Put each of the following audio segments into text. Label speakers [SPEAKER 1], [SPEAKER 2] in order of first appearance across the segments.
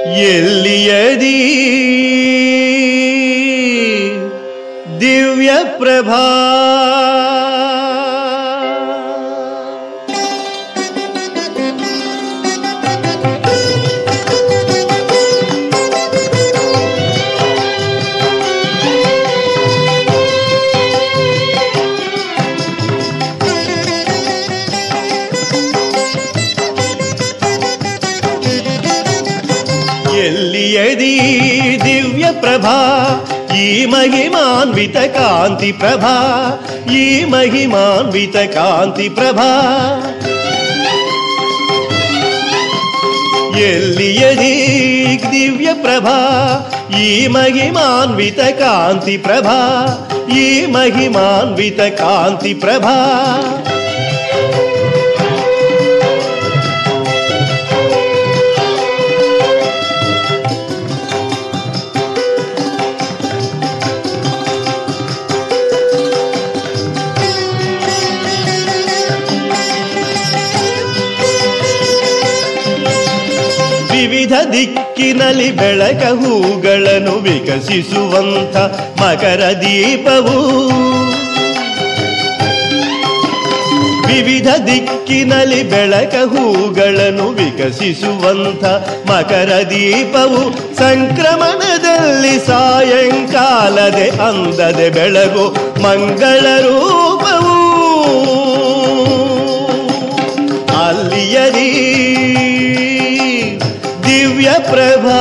[SPEAKER 1] ಎಲ್ಲಿಯದಿ ದಿವ್ಯ ಪ್ರಭಾ ಎಲ್ಲಿಯದಿ ದಿವ್ಯ ಪ್ರಭಾ ಈ ಮಹಿಮಾನ್ವಿತ ಕಾಂತಿ ಪ್ರಭಾ ಈ ಮಹಿಮಾನ್ವಿತ ಕಾಂತಿ ಪ್ರಭಾ ಎಲ್ಲಿಯದಿ ದಿವ್ಯ ಪ್ರಭಾ ಈ ಮಹಿಮಾನ್ವಿತ ಕಾಂತಿ ಪ್ರಭಾ ಈ ಮಹಿಮಾನ್ವಿತ ಕಾಂತಿ ಪ್ರಭಾ ವಿವಿಧ ದಿಕ್ಕಿನಲ್ಲಿ ಬೆಳಕ ಹೂಗಳನ್ನು ವಿಕಸಿಸುವಂಥ ಮಕರ ದೀಪವು ವಿವಿಧ ದಿಕ್ಕಿನಲ್ಲಿ ಬೆಳಕ ಹೂಗಳನ್ನು ವಿಕಸಿಸುವಂಥ ಮಕರ ದೀಪವು ಸಂಕ್ರಮಣದಲ್ಲಿ ಸಾಯಂಕಾಲದೆ ಅಂದದೆ ಬೆಳಗು ಮಂಗಳ ರೂಪವು ಅಲ್ಲಿಯದಿ ದಿವ್ಯ ಪ್ರಭಾ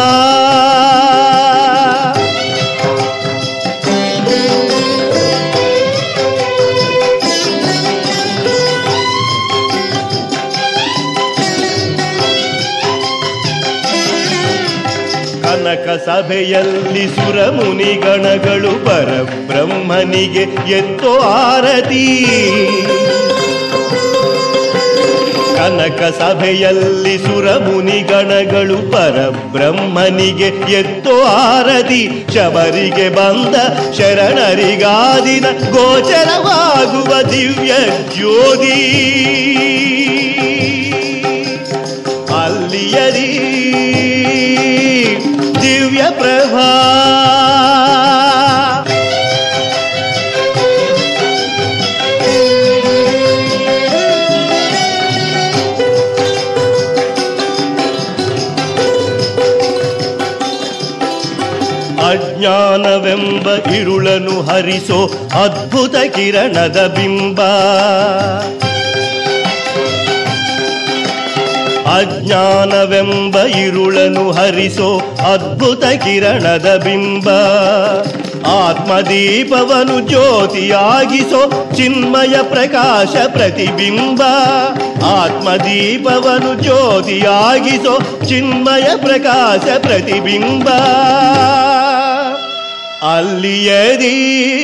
[SPEAKER 1] ಕನಕ ಸಭೆಯಲ್ಲಿ ಸುರಮುನಿ ಗಣಗಳು ಪರಬ್ರಹ್ಮನಿಗೆ ಎತ್ತೋ ಆರತಿ ಕನಕ ಸಭೆಯಲ್ಲಿ ಸುರಮುನಿ ಗಣಗಳು ಪರಬ್ರಹ್ಮನಿಗೆ ಎತ್ತೋ ಆರತಿ ಶಬರಿಗೆ ಬಂದ ಶರಣರಿಗಾದಿನ ಗೋಚರವಾಗುವ ದಿವ್ಯ ಜ್ಯೋತಿ ಅಲ್ಲಿಯದಿ ದಿವ್ಯ ಪ್ರಭಾ ಅಜ್ಞಾನವೆಂಬ ಇರುಳನು ಹರಿಸೋ ಅದ್ಭುತ ಕಿರಣದ ಬಿಂಬ ಅಜ್ಞಾನವೆಂಬ ಇರುಳನು ಹರಿಸೋ ಅದ್ಭುತ ಕಿರಣದ ಬಿಂಬ ಆತ್ಮದೀಪವನು ಜ್ಯೋತಿಯಾಗಿಸೋ ಚಿನ್ಮಯ ಪ್ರಕಾಶ ಪ್ರತಿಬಿಂಬ ಆತ್ಮದೀಪವನು ಜ್ಯೋತಿಯಾಗಿಸೋ ಚಿನ್ಮಯ ಪ್ರಕಾಶ ಪ್ರತಿಬಿಂಬ ಅಲ್ಲಿಯದಿ ದಿವ್ಯ ಪ್ರಭಾ.